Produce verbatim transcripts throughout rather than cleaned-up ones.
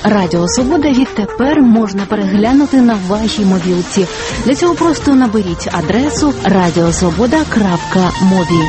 Радіо Свобода відтепер можна переглянути на вашій мобілці. Для цього просто наберіть адресу радіосвобода крапка мобі.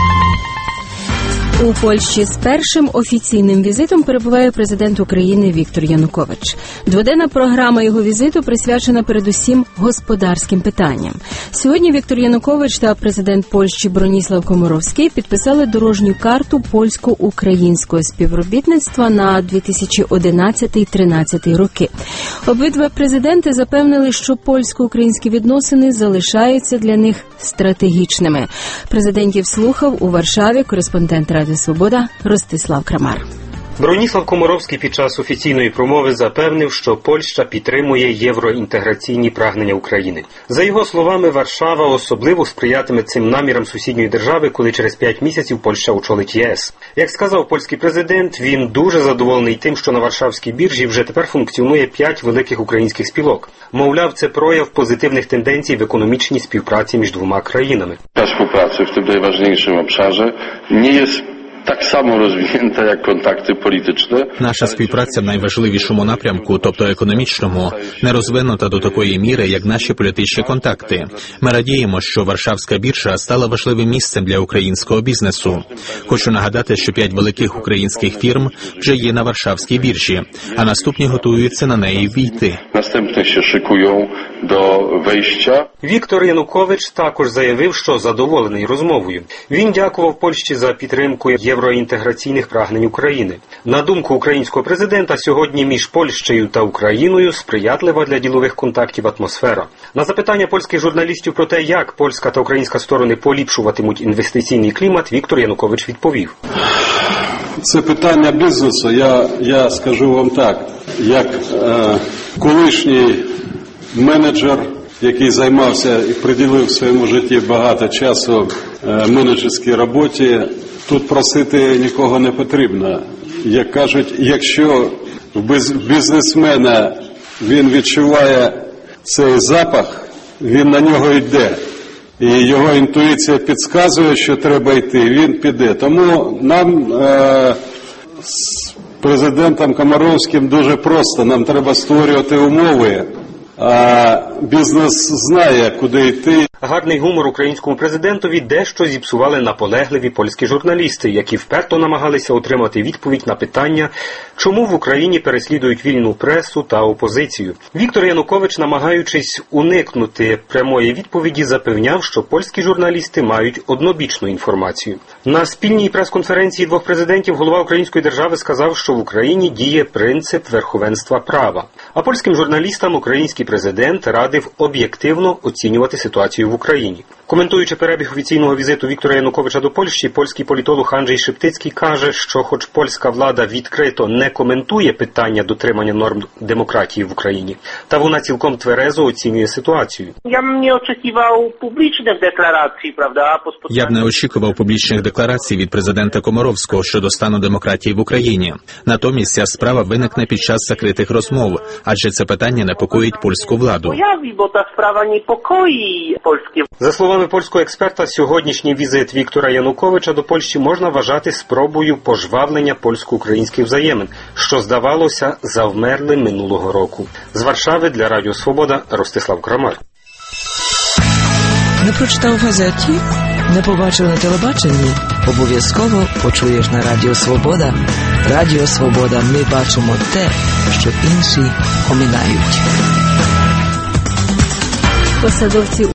У Польщі з першим офіційним візитом перебуває президент України Віктор Янукович. Дводенна програма його візиту присвячена передусім господарським питанням. Сьогодні Віктор Янукович та президент Польщі Броніслав Комаровський підписали дорожню карту польсько-українського співробітництва на дві тисячі одинадцятий - тринадцятий роки. Обидва президенти запевнили, що польсько-українські відносини залишаються для них стратегічними. Президентів слухав у Варшаві кореспондент Радіо Свобода Ростислав Крамар. Броніслав Комаровський під час офіційної промови запевнив, що Польща підтримує євроінтеграційні прагнення України. За його словами, Варшава особливо сприятиме цим намірам сусідньої держави, коли через п'ять місяців Польща очолить ЄС. Як сказав польський президент, він дуже задоволений тим, що на Варшавській біржі вже тепер функціонує п'ять великих українських спілок. Мовляв, це прояв позитивних тенденцій в економічній співпраці між двома країнами. Та співпраця в тим найважливішому обшарі не є так само розвинута, як контакти політичні. Наша співпраця в найважливішому напрямку, тобто економічному, не розвинута до такої міри, як наші політичні контакти. Ми радіємо, що Варшавська біржа стала важливим місцем для українського бізнесу. Хочу нагадати, що п'ять великих українських фірм вже є на Варшавській біржі, а наступні готуються на неї війти. Наступні ще шикують до вийшття. Віктор Янукович також заявив, що задоволений розмовою. Він дякував Польщі за підтримку євроінтеграційних прагнень України. На думку українського президента, сьогодні між Польщею та Україною сприятлива для ділових контактів атмосфера. На запитання польських журналістів про те, як польська та українська сторони поліпшуватимуть інвестиційний клімат, Віктор Янукович відповів. Це питання бізнесу. Я, я скажу вам так, як е, колишній менеджер, який займався і приділив в своєму житті багато часу е, менеджерській роботі, тут просити нікого не потрібно. Як кажуть, якщо в бізнесмена він відчуває цей запах, він на нього йде. І його інтуїція підказує, що треба йти, він піде. Тому нам е- з президентом Комаровським дуже просто. Нам треба створювати умови, а бізнес знає, куди йти. Гарний гумор українському президентові дещо зіпсували наполегливі польські журналісти, які вперто намагалися отримати відповідь на питання, чому в Україні переслідують вільну пресу та опозицію. Віктор Янукович, намагаючись уникнути прямої відповіді, запевняв, що польські журналісти мають однобічну інформацію. На спільній прес-конференції двох президентів голова української держави сказав, що в Україні діє принцип верховенства права. А польським журналістам український президент радив об'єктивно оцінювати ситуацію в Україні. Коментуючи перебіг офіційного візиту Віктора Януковича до Польщі, польський політолог Анджей Шептицький каже, що хоч польська влада відкрито не коментує питання дотримання норм демократії в Україні, та вона цілком тверезо оцінює ситуацію. Я б не очікував публічних декларацій, правда? Я б не очікував публічних декларацій від президента Комаровського щодо стану демократії в Україні. Натомість ця справа виникне під час закритих розмов, адже це питання непокоїть польську владу. Появи, бо та справа непокоїть польські. За словами польського експерта, сьогоднішній візит Віктора Януковича до Польщі можна вважати спробою пожвавлення польсько-українських взаємин, що, здавалося, завмерли минулого року. З Варшави для Радіо Свобода Ростислав Крамар. Не прочитав в газеті? Не побачив на телебаченні? Обов'язково почуєш на Радіо Свобода. Радіо Свобода. Ми бачимо те, що інші оминають. Посадовці